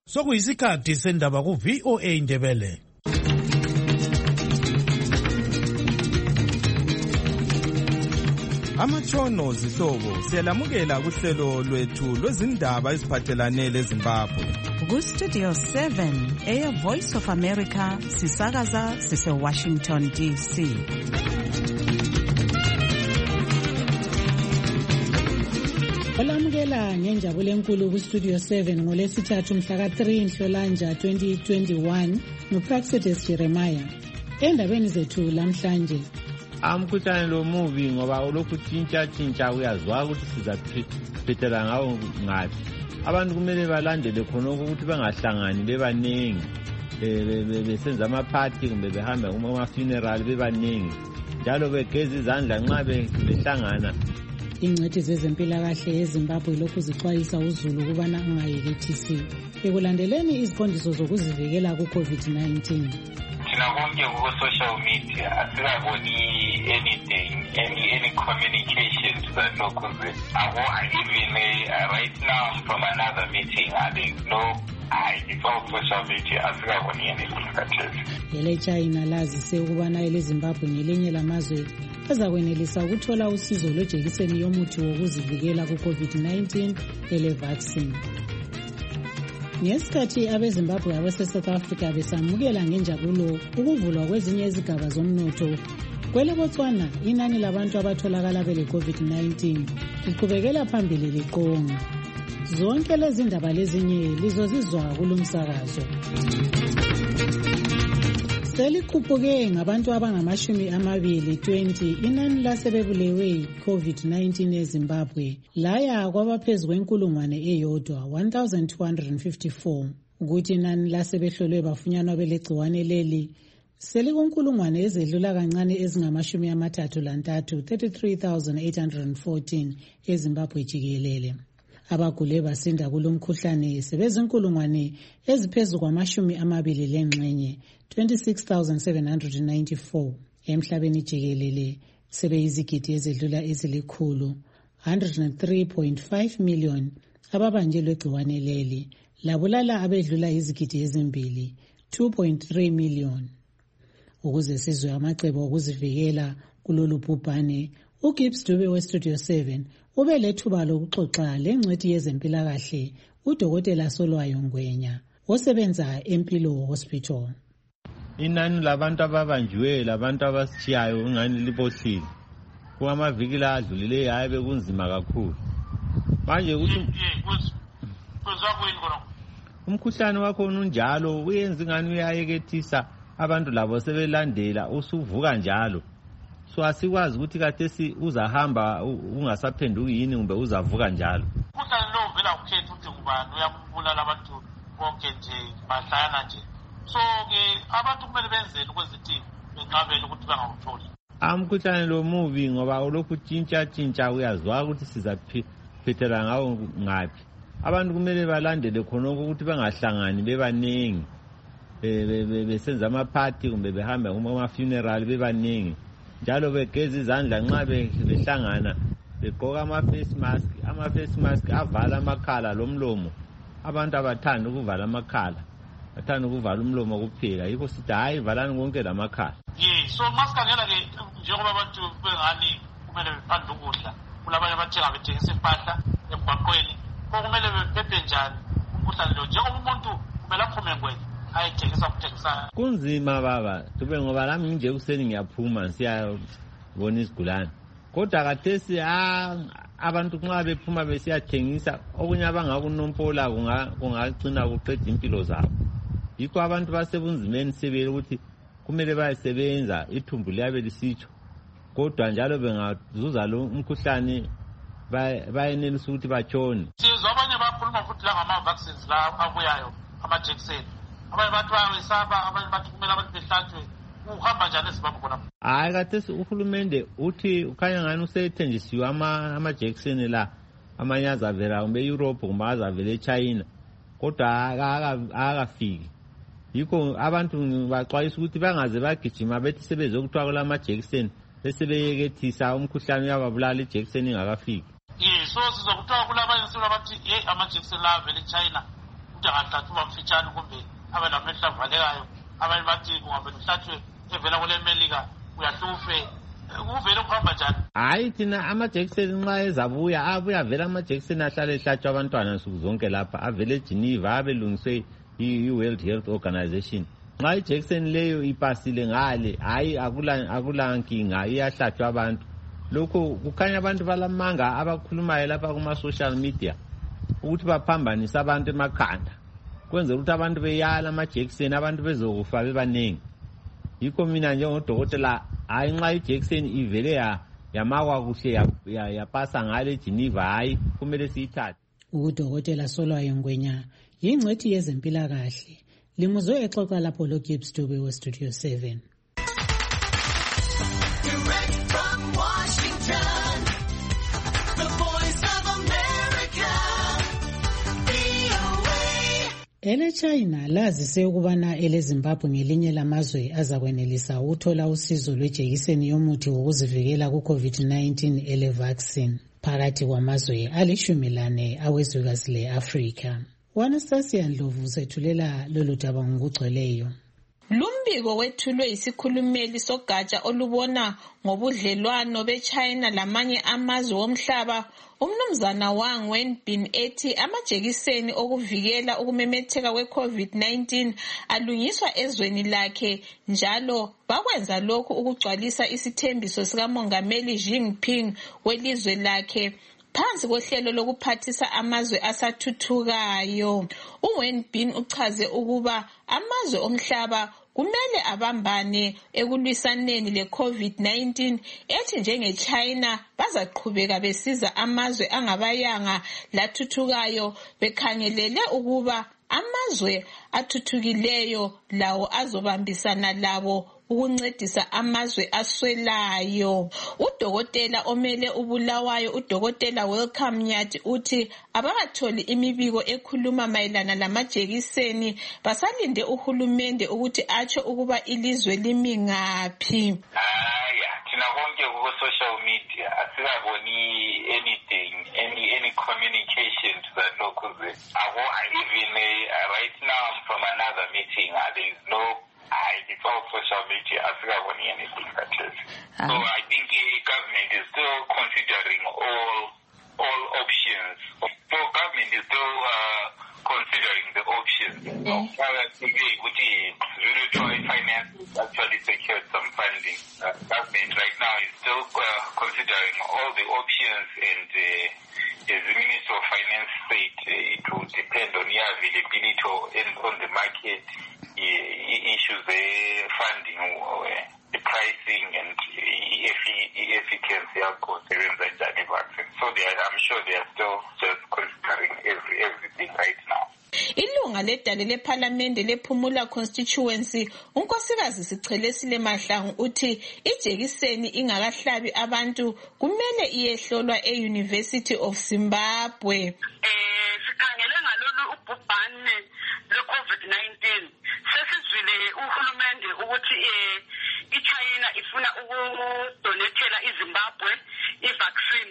Sokuyisikhathi sendaba ku VOA Indebele. Amatshono zihlobo siyalamukela kuhlelo lwethu lwezindaba eziphathelane leZimbabwe. Ku Studio 7 Air Voice of America sisakaza sise Washington DC. Olamukela ngenjabulo enkulu ku Studio 7 ngolesithathu mhla ka-3 Nhlolanja 2021 noPraxedes Jeremiah. Endabeni zethu lamhlanje Umkhuhlane lo muvi ngoba ulokhu tshintsha uyazwa ukuthi sizaphethela ngawo ngaphi. Abantu kumele balandele khona ukuthi bangahlangani bebaningi besenza ama-party kumbe behamba kuma-funeral bebaningi njalo begeza izandla nxa behlangana. Ingcwethi zezempilakahle eZimbabwe lokhu zixwayisa uzulu ukubana angayekethisi ekulandeleni iziqondiso zokuzivikela ku-COVID-19. Thina konke ku-social media asikaboni anything, any communications that lokhu even right now from another meeting there's no it's all social media asikaboni anything khathesi. Ele-China lazise ukubana eleZimbabwe ngelinye lamazwe azakwenelisa ukuthola usizo lwejekiseni yomuthi wokuzivikela ku-COVID-19 ele-vaccine. Ngesikhathi abeZimbabwe abase-South Africa besamukela ngenjabulo ukuvulwa kwezinye izigaba zomnotho, kwele-Botswana inani labantu abatholakala bele-COVID-19 liqhubekela phambili liqonga. Zonke lezi ndaba lezinye lizozizwa kulomsakazo. Selikhuphuke ngabantu abangama-20 inani lasebebulewe COVID-19 eZimbabwe laya kwabaphezu kwenkulungwane eyodwa 1254 ukuthi inani lasebehlolwe bafunyanwa belegciwane leli selikunkulungwane ezedlula kancane ezingama-33 33,814 eZimbabwe jikelele. Abagule basinda kulomkhuhlane sebezinkulungwane eziphezu kwama-27 26,794 emhlabeni jikelele sebeyizigidi ezedlula ezilikhulu 103.5 million ababanjelwe igciwane leli labulala abedlula izigidi ezimbili 2.3 million. Ukuze sizwe amacebo okuzivikela kulolu bhubhane, uGibbs Dube weStudio 7 ube lethuba lokuxoxa lengcwethi yezempilakahle uDokotela Solwayo Ngwenya osebenza eMpilo Hospital. Inani labantu ababanjiwe labantu abasitshiyayo ingani libohlile. Kuamaviki la adlulileyo hayi bekunzima kakhulu. Manje ukuthi umkhuhlane wakho unjalo uyenza ingani uyayekethisa abantu labo sebelandela usuvuka njalo. So asikwazi ukuthi kathesi uzahamba ungasaphenduki yini kumbe uzavuka njalo. Umkhuhlane lo vela ukhetha ukuthi ngubani uyakubulala abantu bonke nje bahlana nje. So ke abantu kumele benzele ukwezithi benqabele ukuthi bangawutholi. Umkhuhlane lo muvi ngoba ulokhu tshintsha uyazwa ukuthi sizaphethela ngawo ngaphi. Abantu kumele balandele khona ukuthi bangahlangani bebaningi besenza ama-party kumbe behamba kuma-funeral bebaningi njalo begeza izandla nxa behlangana begqoka ama-face mask avala amakhala lomlomo. Abantu abathanda ukuvala amakhala, bathanda ukuvala umlomo kuphela, yikho sithi hayi valani konke lamakhala. So masikhangela ke njengoba abantu bengani kumele bephandle ukudla, kulabanye abathenga bethengisa impahla emgwaqweni, kumele bephephe njani umkhuhlane lo njengoba umuntu kumele aphume ngwenya ayithengisa kuthengisa. Kunzima baba Dube ngoba lami nje kuseni ngiyaphuma siyabona isigulane, kodwa kathesi abantu nxa bephuma besiyathengisa okunye abangakunompola kungagcina kuqeda impilo zabo. Yikho abantu basebunzimeni sebele ukuthi kumele bayasebenza ithumbu liyabe lisitsho, kodwa njalo bengazuza lo umkhuhlane bayenelisa ukuthi batshone. Sizwa abanye bakhuluma futhi la ngama-vaccines la abuyayo amajekiseni. Abanye bathi bayawesaba, abanye bathi kumele abantu behlatshwe. Uhamba njani eZimbabwe khona? Hayi kathesi uhulumende uthi ukhanya ngani usethenjisiwe amajekiseni la, amanye azavela kumbe e-Europe kumbe azavela eChina, kodwa akafiki. Yikho abantu baxwayisa ukuthi bangaze bagijima bethi sebezokuthiwa kula majekiseni bese beyekethisa umkhuhlane uyababulala ijekiseni ingakafiki. So sizokuthiwa kulabanye sebathi amajekiseni la avela eChina ukuthi angahlatshwa uba mfitshane kumbe abe lamehlo avalekayo. Abanye bathi kungavele uhlatshwe evela kule Melika uyahlufe kuvele kuhamba njani. Hayi thina amajekiseni nxa ezabuya abuya vele amajekiseni ahlale ehlatshwa abantwana nsuku zonke lapha avele eGeneva abelungiswe i-World Health Organization. Nxa ijekiseni leyo ipasile ngale hayi akula nkinga iyahlatshwa abantu. Lokho kukhanya abantu balamanga abakhulumayo lapha kuma-social media ukuthi baphambanisa abantu emakhanda kwenzela ukuthi abantu beyala amajekiseni abantu bezokufa bebanengi. Yikho mina njengodokotela hayi nxa ijekiseni ivele yamakwa kuhle yapasa ngale eGeneva hayi kumele siyithathe. Udokotela Solwayo Ngwenya yingcwethi yezempilakahle. Limuzwe exoxa lapho loGibbs Dube weStudio 7. EleChina lazise ukubana eleZimbabwe ngelinye lamazwe azakwenelisa ukuthola usizo lwejekiseni yomuthi wokuzivikela ku-COVID-19 ele-vaccine phakathi kwamazwe ali-14 awezwekazi le-Afrika. Anastasia Ndlovu usethulela lolu daba ngokugcweleyo. Lumbiko wethulwe isikhulumeli sogatsha olubona ngobudlelwano beChina lamanye amazwe omhlaba umnumzana Wang Wenbin ethi amajekiseni okuvikela ukumemetheka kwe-COVID-19 alungiswa ezweni lakhe njalo bakwenza lokhu ukugcwalisa isithembiso sikamongameli Xi Jinping welizwe lakhe phansi kohlelo lokuphathisa amazwe asathuthukayo. uWenbin uchaze ukuba amazwe omhlaba kumele abambane ekulwisaneni le-COVID-19 ethi njengeChina bazaqhubeka besiza amazwe angabayanga lathuthukayo bekhangelele ukuba amazwe athuthukileyo lawo azobambisana labo ukuncedisa amazwe aswelayo. Udokotela omele ubulawayo udokotela Welcome Nyati uthi abakatholi imibiko ekhuluma mayelana lamajekiseni basalinde uhulumende ukuthi atsho ukuba ilizwe limi ngaphi. Thina konke ku social media asikaboni anything any communication to that local even right now I'm from another meeting there is no it's all social media. I think I want anything that is. So I think the government is still considering all options. So government is still considering the options. Which is zero finance actually secured some funding. Government right now is still considering all the options, and as the Minister of Finance said, it will depend on the availability and on the market issues, the funding, the pricing, and efficacy of course the vaccine. So I'm sure they are still just considering everything right now. Ilunga ledale lephalamende lephumula constituency unkosikazi Sichelesile Mahlangu uthi ijekiseni ingakahlabi abantu kumele iyehlolwa eUniversity of Zimbabwe. Sikhangele ngalolu ubhubhane lwe-COVID-19 sesizwile uhulumende ukuthi iChina ifuna ukudonethela iZimbabwe i-vaccine.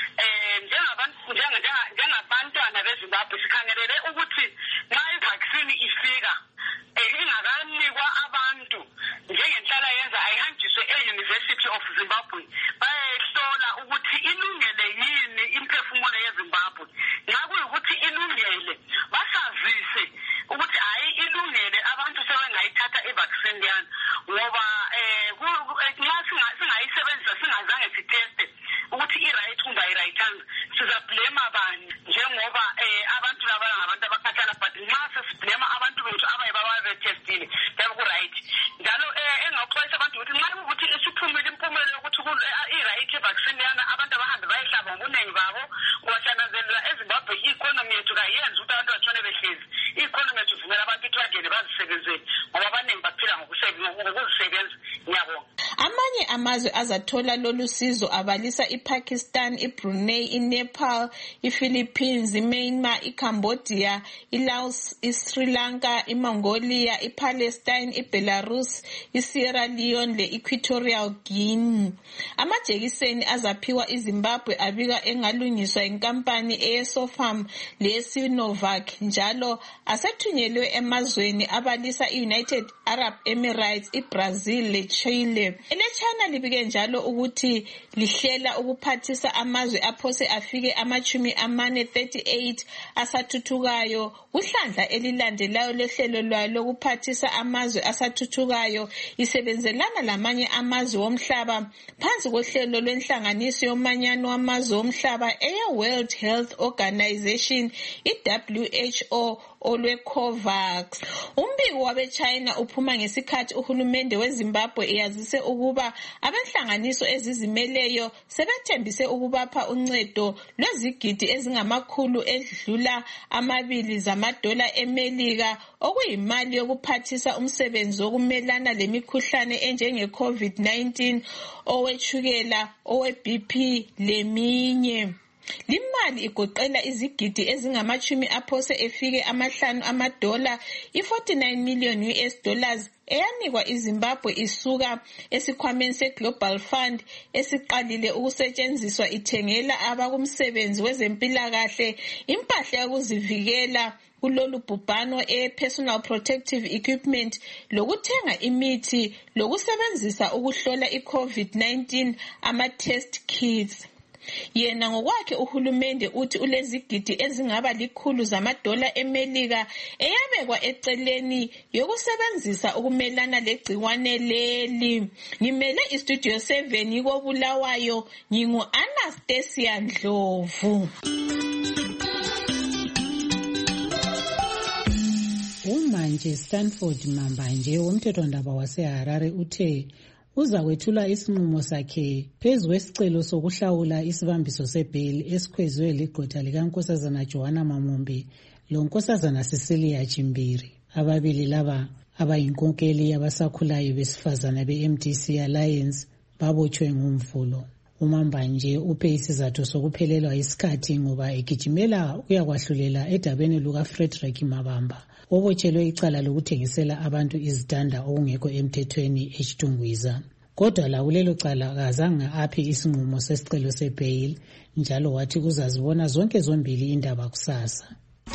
Njengabantwana beZimbabwe sikhangelele ukuthi nxa i-vaccine ifika ingakanikwa abantu njengenhlala yenza ayihanjiswe e-University of Zimbabwe bayehlola ukuthi ilungele yini imphefumulo yeZimbabwe. Nxa kuyikuthi ilungele basazise ukuthi hayi ilungele abantu sebengayithatha i-vaccine yana ngoba nxa singayisebenzisa singazange siteste ukuthi i-right kumbe ayirayithanga sizablame abantu njengoba abantu laba ngabantu abakhathala but nxa sesiblame abantu bethu abayibaba betestile yabe ku-right njalo engaxwayisa abantu ukuthi nxa ukuthi isiphumile impumelo yokuthi i-right i-vaccine yana abantu abahambe bayihlaba ngobunengi babo kubasanazelela eZimbabwe i-economy yethu kayenzi ukuthi abantu batshone behlezi i-economy yethu vumela abantu ukuthi bagende bazisebenzele ngoba abaningi baphila ngokuzisebenza. Ngiyabonga. Amanye amazwe azathola lolu sizo abalisa iPakistan, iBrunei, iNepal, iPhilippines, iMyanmar, iCambodia, iLaos, iSri Lanka, iMongolia, iPalestine, iBelarus, iSierra Leone le-Equatorial Guinea. Amajekiseni azaphiwa iZimbabwe abika engalungiswa inkampani eyeSofam leSinovac njalo asethunyelwe emazweni abalisa i-United Arab Emirates, iBrazil leChile. EleChina libike njalo ukuthi lihlela ukuphathisa amazwe aphose afike 38 asathuthukayo kuhlandla elilandelayo lehlelo lwayo lokuphathisa amazwe asathuthukayo isebenzelana lamanye amazwe womhlaba phansi kohlelo lwenhlanganiso yomanyano wamazwe womhlaba eye-World Health Organization, i-WHO, olwe-COVAX. Umbiko wabeChina uphuma ngesikhathi uhulumende weZimbabwe eyazise ukuba abenhlanganiso ezizimeleyo sebethembise ukubapha uncedo lwezigidi ezingamakhulu edlula 2 zamadola eMelika okuyimali yokuphathisa umsebenzi wokumelana lemikhuhlane enjenge-COVID-19, owetshukela, owe-BP leminye. Limali igoqela izigidi ezingamachumi aphose efike 5 amadola, i-49 million US dollars eyanikwa iZimbabwe isuka esikhwameni seGlobal Fund esiqalile ukusetshenziswa ithengela abakumsebenzi wezempilakahle impahla yokuzivikela kulolu bhubhano personal protective equipment lokuthenga imithi lokusebenzisa ukuhlola iCovid-19 ama-test kits. Yena ngokwakhe uhulumende uthi ulezigidi ezingaba 100 zamadola eMelika eyabekwa eceleni yokusebenzisa ukumelana legciwane leli. Ngimele iStudio 7 koBulawayo, ngingu-Anastasia Ndlovu. Umanje Stanford Mambanje womthethwandaba waseHarare uthe uza kwethula isinqumo sakhe phezu kwesicelo sokuhlawula isibambiso sebheli esikhwezwe ligqwetha likaNkosazana Joanna Mamumbi loNkosazana Cecilia Chimbiri. Ababili laba abayinkonkeli yabasakhulayo besifazana be-MDC Alliance babotshwe ngomvulo. uMambanje uphe isizathu sokuphelelwa isikhathi ngoba egijimela uyakwahlulela edabeni lukaFrederick Mabamba obotshelwe icala lokuthengisela abantu izitanda okungekho emthethweni eChitungwiza. Kodwa lakulelo cala kazange aphe isinqumo sesicelo sebail njalo wathi uzazibona zonke zombili indaba kusasa.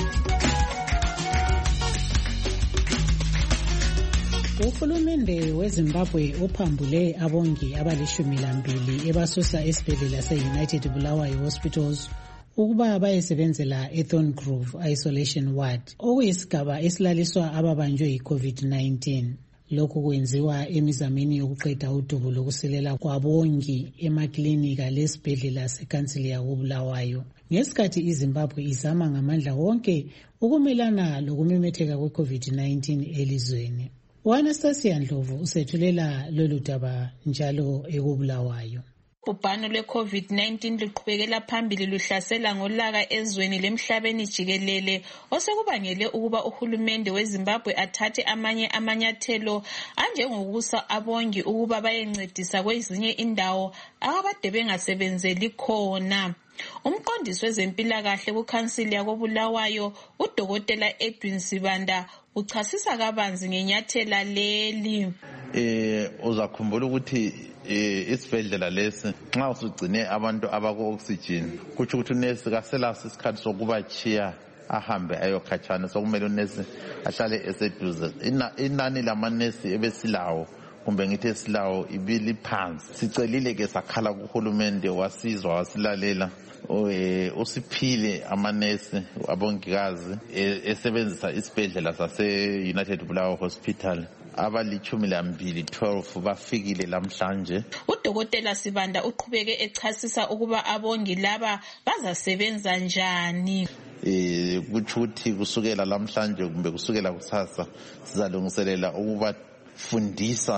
Uhulumende weZimbabwe uphambule abongi abali12 ebasusa esibhedlela se-United Bulawayo Hospitals ukuba bayesebenzela eThorn Grove Isolation Ward, okuyisigaba esilaliswa ababanjwe yi-COVID-19. Lokhu kwenziwa emizameni yokuqeda udubo lokusilela kwabongi emaklinika lesibhedlela sekansili yakoBulawayo. Ngesikhathi iZimbabwe izama ngamandla wonke ukumelana lokumemetheka kwe-COVID-19 elizweni. Anastasia Ndlovu usethulela lolu daba njalo ekoBulawayo. Ubhubhano lwe-COVID-19 luqhubekela phambili luhlasela ngolaka ezweni lemhlabeni jikelele osekubangele ukuba uhulumende weZimbabwe athathe amanye amanyathelo anjengokusa abongi ukuba bayencedisa kwezinye indawo abade bengasebenzeli khona. Umqondisi wezempilakahle kukhansili yakoBulawayo uDokotela Edwin Sibanda uchasisa kabanzi ngenyathela leli. Uzakhumbula ukuthi isibhedlela lesi nxa usugcine abantu abaku-oxygen kutsho ukuthi unesi kaselaso isikhathi sokubachiya ahambe ayokhatshana, sokumele unesi ahlale eseduze. Inani lamanesi ebesilawo kumbe ngithi esilawo ibiliphansi. Sicelile ke sakhala kuhulumende wasizwa wasilalela. Usiphile amanesi abongikazi esebenzisa isibhedlela sase-United Bulawayo Hospital abali-12 bafikile lamhlanje. Udokotela Sibanda uqhubeke echasisa ukuba abongi laba bazasebenza njani. Kutsho ukuthi kusukela lamhlanje kumbe kusukela kusasa sizalungiselela ukubafundisa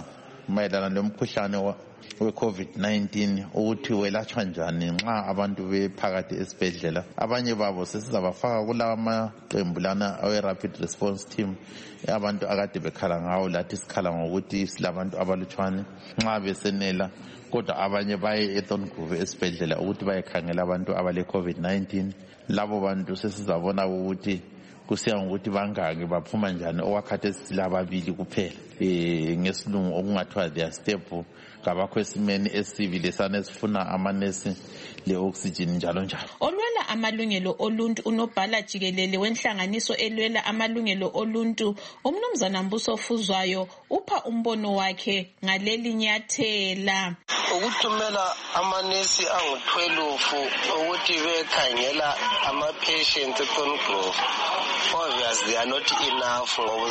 mayelana lomkhuhlane we-COVID-19 ukuthi welatshwa njani nxa abantu bephakathi esibhedlela. Abanye babo sesizabafaka kulawa maqembu lana awe-rapid response team, abantu akade bekhala ngawo, lathi sikhala ngokuthi silabantu abalutshwane nxa besenela, kodwa abanye baye eThorngrove esibhedlela ukuthi bayekhangela abantu abale-COVID-19. Labo bantu sesizabona ukuthi kusiya ngokuthi bangaki baphuma njani. Okwakhathesi silababili kuphela ngesilungu okungathiwa their step, ngabakho esimeni esivile sanesifuna amanesi le-oxygen njalo njalo. Olwela amalungelo oluntu unobhala jikelele wenhlanganiso elwela amalungelo oluntu uMnumzana Mbuso Fuzwayo upha umbono wakhe ngaleli nyathela. Ukuthumela amanesi angu-12 ukuthi bekhangela ama-patients eThorngrove, obviously are not enough ngoba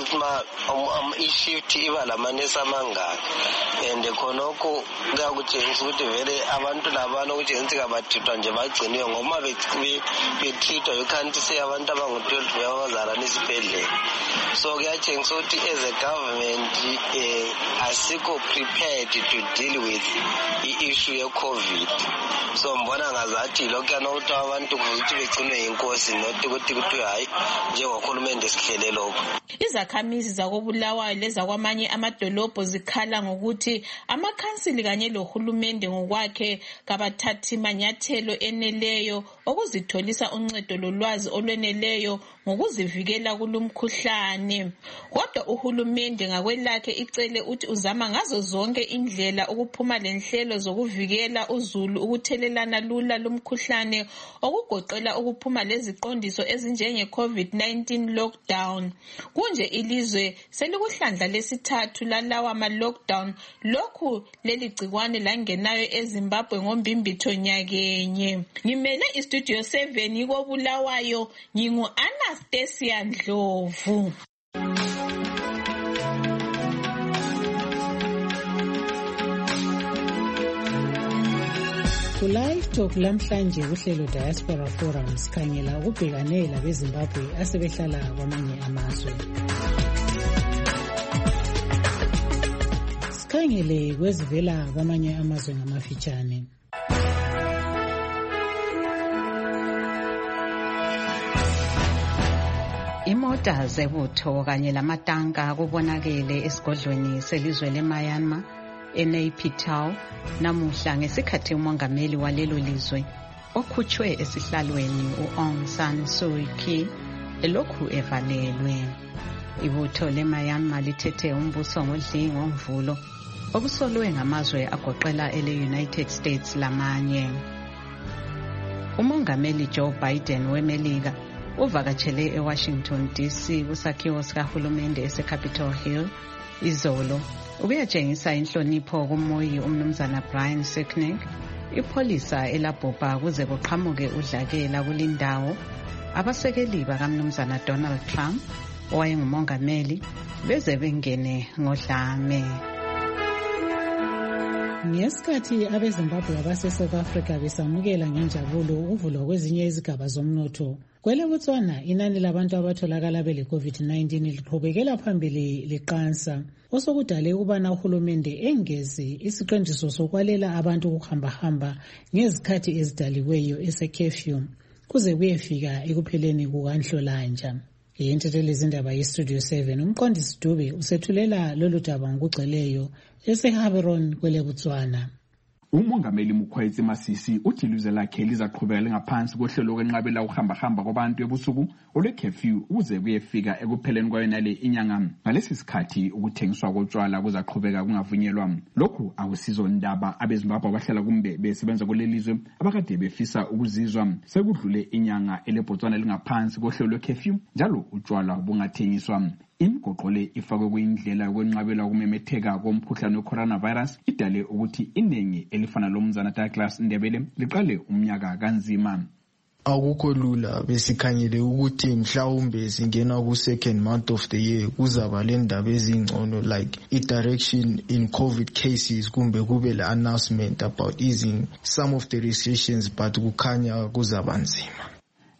uzazi i-shift iba lamanesi amangaki, and khonokho kuyakutshengisa ukuthi vele abantu labana okutshengisa kabathithwa nje bagciniwe ngoma bethithwa. You can't say abantu abangu-12 bayabazalana esibhedlela. So kuyatshengisa ukuthi as a government asikho prepared to deal with i-issue ye-COVID. So mbona ngazathi lokuyana ukuthi abantu kuthi begcinwe yinkosi, not ukuthi kuthiwe hayi njengohulumende sihlele lokho. Izakhamizi zakoBulawayo lezakwamanye amadolobho zikhala ngokuthi amakhansili kanye lohulumende ngokwakhe kabathathi manyathelo eneleyo okuzitholisa uncedo lolwazi olweneleyo ngokuzivikela kulumkhuhlane. Kodwa uhulumende ngakwelakhe icele uthi uzama ngazo zonke indlela ukuphuma lenhlelo zokuvikela uzulu ukuthelelana lula lumkhuhlane, okugoqela ukuphuma leziqondiso ezinjenge COVID-19 lockdown. Kunje ilizwe selikuhlandla lesithathu lalawa ma-lockdown, lokhu leli gcikwane langenayo eZimbabwe ngombimbitho nyakenye. Ngimele istudio 7 koBulawayo, ngingu-Anastasia Ndlovu. Ku-Live Talk lamhlanje kuhlelo Diaspora Forum sikhangela ukubhekane labeZimbabwe asebehlala kwamanye amazwe. Sikhangele kwezivela kwamanye amazwe ngamafitshane. Imota zebutho kanye lamatanka kubonakele esigodlweni selizwe leMyanmar eNaypyidaw namuhla ngesikhathi umongameli walelo lizwe okhutshwe esihlalweni u-Aung San Suu Kyi elokhu evalelwe. Ibutho leMyanmar lithethe umbuso ngodlingo ngoMvulo okusolwe ngamazwe agoqela ele-United States lamanye. Umongameli Joe Biden weMelika uvakatshele eWashington DC kusakhiwo sikahulumende eseCapitol Hill izolo ukuyatshengisa inhlonipho kumoyi uMnumzana Brian Sicknick. Ipholisa elabhubha kuze kuqhamuke udlakela kulindawo. Abasekeli bakaMnumzana Donald Trump owayengumongameli beze bengene ngodlame. Ngesikhathi abeZimbabwe abase-South Africa besamukela ngenjabulo ukuvulwa kwezinye izigaba zomnotho, kweleBotswana inani labantu abatholakala bele-COVID-19 liqhubekela phambili liqansa, osokudale ukubana uhulumende engeze isiqondiso sokwalela abantu ukuhambahamba ngezikhathi ezidaliweyo ese-curfew kuze kuyefika ekupheleni kukaNhlolanja. Yentethelezindaba yeStudio 7 umqondisi Dube usethulela lolu daba ngokugcweleyo eseHaberon kweleBotswana. Umongameli Mukhwezi Masisi uthi ilizwe lakhe lizaqhubeka ngaphansi kohlelo lokwenqabela ukuhamba kwabantu ebusuku olwe-curfew ukuze kuyefika ekupheleni kwayo nale inyanga. Ngalesi sikhathi ukuthengiswa kotshwala kuzaqhubeka kungavunyelwa. Lokhu akusizo ndaba abeZimbabwe abahlala kumbe besebenza kulelizwe abakade befisa ukuzizwa. Sekudlule inyanga eleBotswana lingaphansi kohlelo lwe-curfew njalo utshwala bungathengiswa. Imigoqo le ifakwe kuyindlela yokwenqabela ukumemetheka komkhuhlane we-coronavirus idale ukuthi iningi elifana lomnumzana Douglas Ndebele liqale umnyaka kanzima. Akukho lula besikhangele ukuthi mhlawumbe singena ku-second month of the year kuzaba le ndaba ezingcono like i-direction in COVID cases kumbe kube le-announcement about easing some of the restrictions but kukhanya kuzaba nzima.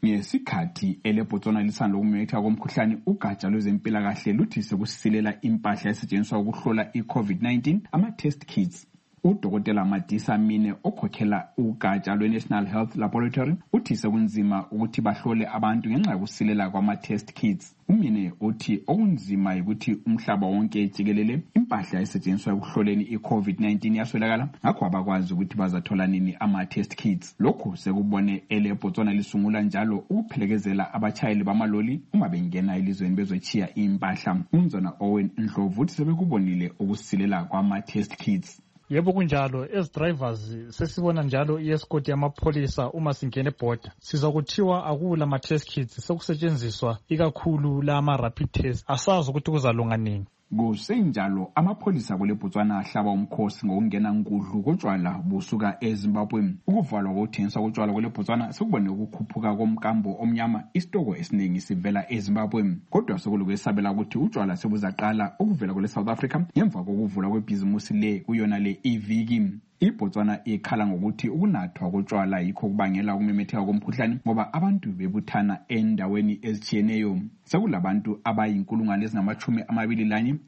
Ngesikhathi eleBotswana lisanda ukumemetheka komkhuhlane, ugatsha lwezempilakahle luthi sekusisilela impahla esetshenziswa ukuhlola i-COVID-19 ama-test kits. Udokotela Madisa Mine okhokhela ugatsha lwe-National Health Laboratory uthi sekunzima ukuthi bahlole abantu ngenxa yokusilela kwama-test kits. Umine uthi okunzima ukuthi umhlaba wonke jikelele impahla esetshenziswa ekuhloleni i-COVID-19 yaswelakala, ngakho abakwazi ukuthi bazathola nini ama-test kits. Lokhu sekubone eleBotswana lisungula njalo ukuphelekezela abatshayeli bamaloli uma bengena elizweni bezochiya impahla. Umnumzana Owen Ndlovu uthi sebekubonile ukusilela kwama-test kits. Yebo kunjalo, as drivers sesibona njalo i-escort yamapholisa uma singene border sizwa kuthiwa akula ma-test kits sekusetshenziswa ikakhulu la ama-rapid test. Asazi ukuthi kuzalunga nini. Kusenjalo amapholisa kweleBotswana ahlaba umkhosi ngokungena nkudlu kotshwala busuka eZimbabwe. Ukuvalwa kokuthengiswa kotshwala kweleBotswana sekubone ukukhuphuka komkambo omnyama, isitoko esiningi sivela eZimbabwe. Kodwa sekulokwesabela ukuthi utshwala sebuzaqala ukuvela kwele-South Africa ngemva kokuvula kwebhizimusi le kuyona le iviki. iBotswana ikhala ngokuthi ukunathwa kotshwala yikho kubangela ukumemetheka komkhuhlane ngoba abantu bebuthana endaweni ezitshiyeneyo. Sekulabantu abayinkulungwane ezingamachumi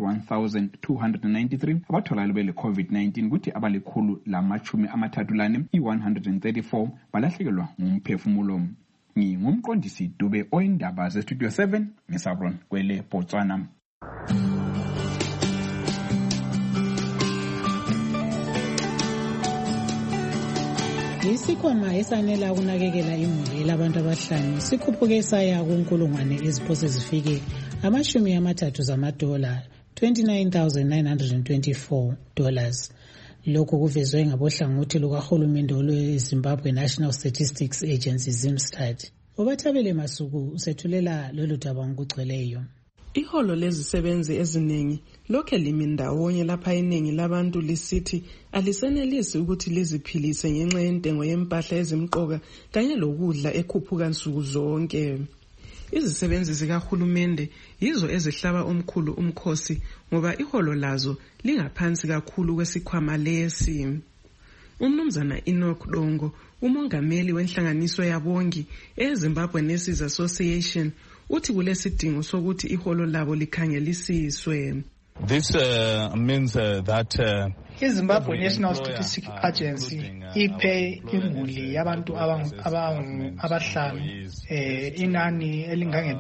21,293 abatholakala bele COVID-19 kuthi abalikhulu lamachumi 134 balahlekelwa ngumphefumulo. Ngingumqondisi Dube oyindaba zeStudio 7 ngeSabron kwele Botswana. Isikhwama esanela ukunakekela imuli labantu abahlanu sikhuphuke saya kunkulungwane eziphose zifike $30 $29,924. Lokhu kuvezwe ngabohlangothi lukahulumende lweZimbabwe National Statistics Agency ZimStat. Ubathabele Masuku usethulela lolu daba ngokugcweleyo. Iholo lezisebenzi eziningi lokhe limi ndawonye lapha iningi labantu lisithi alisenelisi ukuthi liziphilise ngenxa yentengo yempahla ezimqoka kanye lokudla ekhuphuka nsuku zonke. Izisebenzi zikahulumende yizo ezihlaba omkhulu umkhosi ngoba iholo lazo lingaphansi kakhulu kwesikhwama lesi. Umnumzana Enoch Dongo, umongameli wenhlanganiso yabongi eZimbabwe Nurses Association, uthi kulesidingo sokuthi iholo labo likhangelisiswe. This means that iZimbabwe National Statistics Agency iphe imuli yabantu abahlanu inani elingange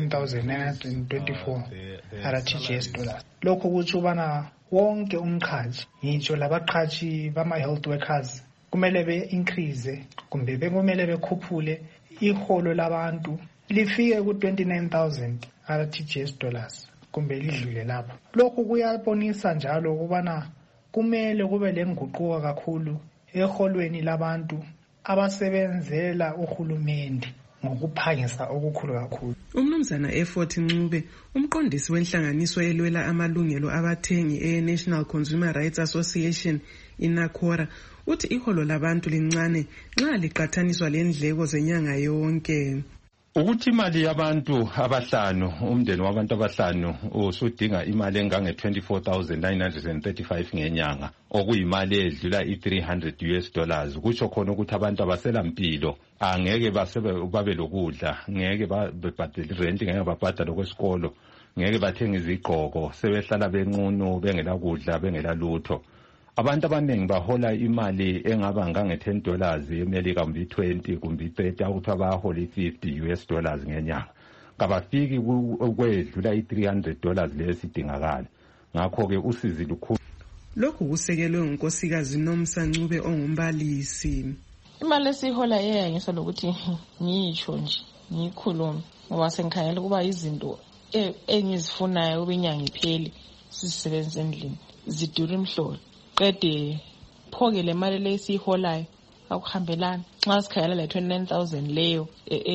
$29,924 RTGS. Lokho kuthi ubana wonke umqhaji ngitsho labaqhaji bama-health workers kumele be-increase kumbe bekumele bekhuphule iholo labantu lifike ku-$29,000 RTGS kumbe lidlule lapho. Lokhu kuyabonisa njalo ukubana kumele kube lenguquko kakhulu eholweni labantu abasebenzela uhulumende ngokuphangisa okukhulu kakhulu. Umnumzana Effort Ncube, umqondisi wenhlanganiso elwela amalungelo abathengi e-National Consumer Rights Association iNACORA, uthi iholo labantu lincane nxa liqathaniswa lendleko zenyanga yonke. Ukuthi imali yabantu abahlanu, umndeni wabantu abahlanu usudinga imali engange $24,935 ngenyanga, okuyimali edlula $300. Kutsho khona ukuthi abantu abaselampilo angeke babe lokudla, ngeke babhadele rent, ngeke babhadale kwesikolo, ngeke bathenga izigqoko, sebehlala benqunu bengela kudla bengela lutho. Abantu abaningi bahola imali engaba ngange $10 eMelika, kumbe 20 kumbe 30, ukuthi abahola $50 ngenyanga. Kabafiki kwedlula $300 lesidingakala. Ngakho ke usizi lukhulu. Lokhu kusekelwe ngunkosikazi Nomsa Ncube ongumbalisi. Imali esihola ngisho lokuthi ngitsho nje ngikhulume ngoba sengikhangela kuba izinto engizifunayo kubinyanga ipheli sisebenza endlini zidura imhlolo. Qede phoke le mali lesiholayo akuhambelana nxa sikhayela le 29,000 leyo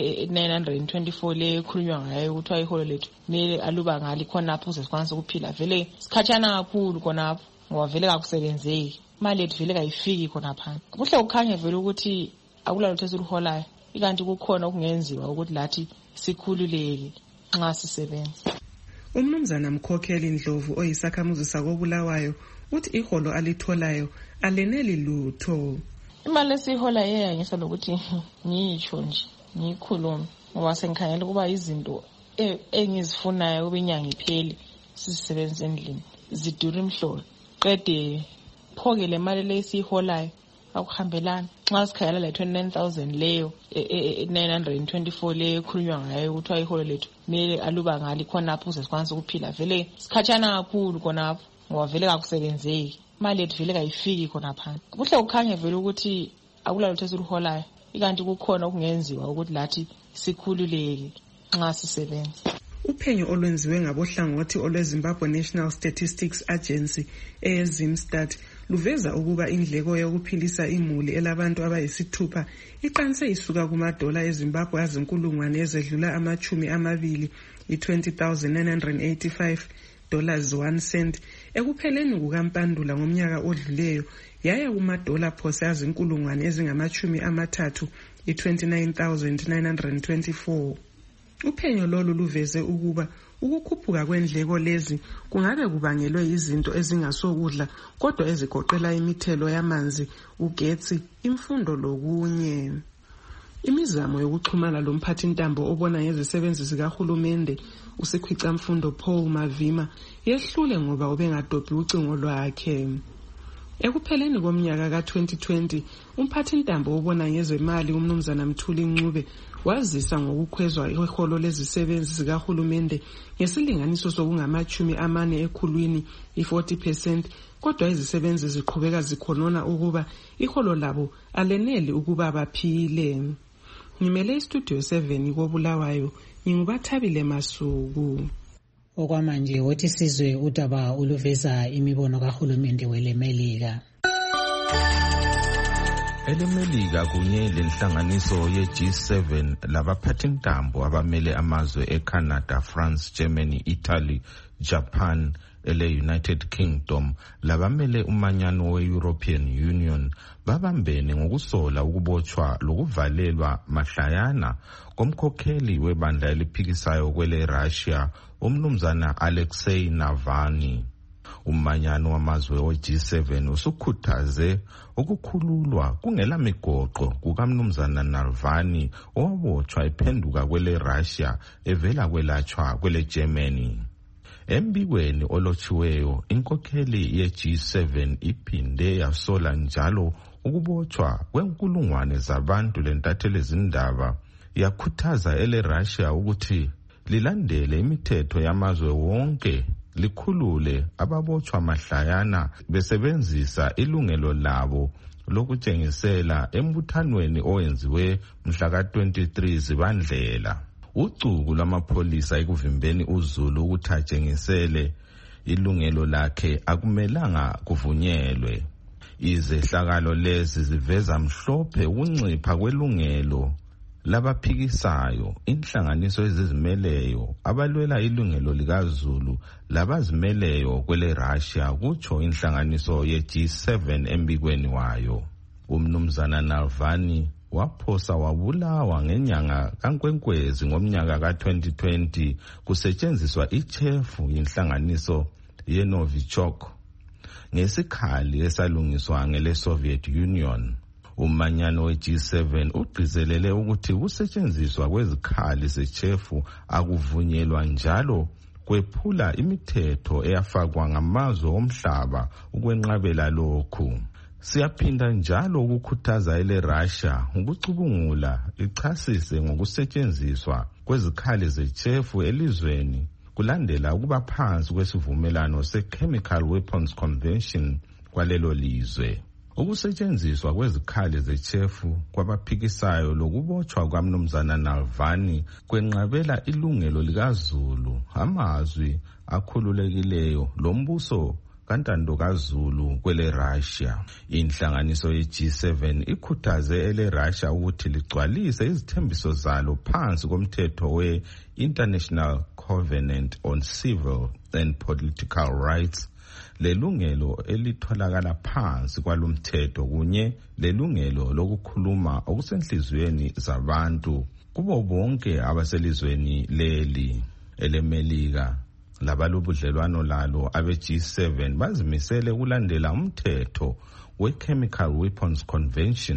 924 leyo ekhulunywa ngayo ukuthi iholo lethu mele aluba ngali khonapho uzesikwanisa ukuphila. Vele sikhatshana kakhulu khonapho ngoba vele kakusebenzeki, imali lethu vele kayifiki khonapha. Kuhle ukukhanye vele ukuthi akulalutho esiliholayo, ikanti kukhona okungenziwa ukuthi lathi sikhululeke nxa sisebenza. Umnumzana Mkhokheli Ndlovu oyisakhamuzi sakobulawayo uthi iholo alitholayo aleneli lutho. Imali esihola ngisho lokuthi ngitsho nje ngiyikhulume ngoba sengikhangela ukuba izinto engizifunayo kube inyanga ipheli sizisebenza endlini zidura imhlolo qede phoke le mali lesiyiholayo akuhambelana nxa sikhayela le 29,000 leyo 924 leyo ekhulunywa ngayo ukuthi ayiholo lethu mele aluba ngali khonapho uze sikwanise ukuphila vele sikhatshana kakhulu khonapho ngoba vele kakusebenzeki imali yethu vele kayifiki khonapha kuhle kukhanye vele ukuthi akulalutho esiliholayo ikanti kukhona okungenziwa ukuthi lathi sikhululeke nxa sisebenza. Uphenyo olwenziwe ngabohlangothi olweZimbabwe National Statistics Agency eZimstat luveza ukuba indleko yokuphilisa imuli elabantu abayisithupha iqanse isuka kumadola eZimbabwe azinkulungwane ezedlula ama-20 $20,985 cent ekupheleni kukaMpandula ngomnyaka odluleyo yaya kumadola phose azinkulungwane ezingama-30 $29,924. Uphenyo lolu luveze ukuba ukukhuphuka kwendleko lezi kungabe kubangelwe izinto ezingasokudla kodwa ezigoqela imithelo yamanzi, ugetsi, imfundo lokunye. Imizamo yokuxhumana lomphathintambo obona ngezisebenzi zikahulumende uSikhwicamfundo Paul Mavima yehlule ngoba ubengadobhi ucingo lwakhe. Ekupheleni komnyaka ka-2020 umphathintambo obona ngezemali uMnumzana Mthuli Ncube wazisa ngokukhwezwa iholo lezisebenzi zikahulumende ngesilinganiso sokungama-40 ekhulwini i-40%, kodwa izisebenzi ziqhubeka zikhonona ukuba iholo labo aleneli ukuba baphile. Ngimele istudio 7 koBulawayo, nginguBathabile Masuku. Okwamanje wothi sizwe udaba uluveza imibono kahulumende welemelika. EleMelika kunye lenhlanganiso ye-G7 labaphathintambo abamele amazwe eCanada, France, Germany, Italy, Japan, ele-United Kingdom labamele umanyano we-European Union babambene ngokusola ukubotshwa lokuvalelwa mahlayana komkhokheli webandla eliphikisayo kwele Russia uMnumzana Alexei Navalny. Umanyano wamazwe we-G7 usukhuthaze ukukhululwa kungela migoqo kukaMnumzana Navalny owabotshwa ephenduka kwele Russia evela kwelatshwa kwele Germany. Embikweni olotshiweyo inkokheli ye-G7 iphinde yasola njalo ukubotshwa kwenkulungwane zabantu lentatheli zindaba yakhuthaza ele Russia ukuthi lilandele imithetho yamazwe wonke likhulule ababotshwa mahlayana besebenzisa ilungelo labo lokutshengisela embuthanweni owenziwe mhla ka-23 Zibandlela. Ucuku lwamapholisa ekuvimbeni uZulu ukuthi atshengisele ilungelo lakhe akumelanga kuvunyelwe. Izehlakalo lezi ziveza mhlophe ukuncipha kwelungelo labaphikisayo, inhlanganiso ezizimeleyo abalwela ilungelo likaZulu labazimeleyo kwele Russia, kutsho inhlanganiso ye-G7 embikweni wayo. UMnumzana Navalny waphosa wabulawa ngenyanga kaNkwenkwezi ngomnyaka ka-2020 kusetshenziswa ichefu yinhlanganiso ye-Novichok ngesikhali esalungiswa ngele-Soviet Union. Umanyano we-G7 ugcizelele ukuthi ukusetshenziswa kwezikhali zechefu akuvunyelwa njalo kwephula imithetho eyafakwa ngamazwe omhlaba ukwenqabela lokhu. Siyaphinda njalo ukukhuthaza ele Russia ukucubungula ichasise ngokusetshenziswa kwezikhali zechefu elizweni kulandela ukuba phansi kwesivumelano se-Chemical Weapons Convention kwalelo lizwe. Ukusetshenziswa kwezikhali zechefu kwabaphikisayo lokubotshwa kwaMnumzana Navalny kwenqabela ilungelo likaZulu, amazwi akhululekileyo lombuso kantando kaZulu kwele Russia. Inhlanganiso ye-G7 ikhuthaze ele Russia ukuthi ligcwalise izithembiso zalo phansi komthetho we-International Covenant on Civil and Political Rights, lelungelo elitholakala phansi kwalomthetho kunye lelungelo lokukhuluma okusenhliziyweni zabantu kubo bonke abaselizweni leli. EleMelika labalobudlelwano lalo abe-G7 bazimisele ukulandela umthetho we-Chemical Weapons Convention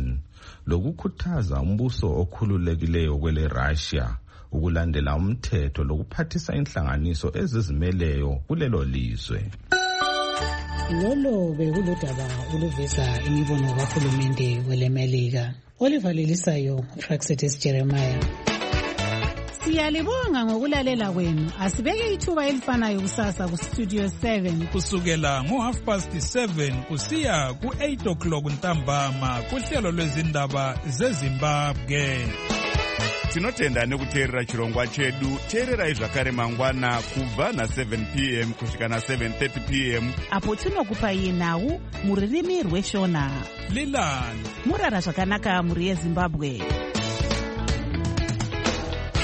lokukhuthaza umbuso okhululekileyo kwele Russia ukulandela umthetho lokuphathisa inhlanganiso ezizimeleyo kulelo lizwe. Lolo bekuludaba oluveza imibono kahulumende welemelika. Olivalelisayo Praxedes Jeremiah. Siyalibonga ngokulalela kwenu. Asibeke ithuba elifanayo kusasa ku Studio 7 kusukela ngo7:30 kusiya ku8:00 ntambama kuhlelo lwezindaba zeZimbabwe. Tinotenda nekuteerera chirongwa chedu. Teererai zvakare mangwana kubva na7 p.m. kusvika na7:30 p.m. apo tinokupai nhau mururimi rweshona. Lilani murara zvakanaka muri yeZimbabwe.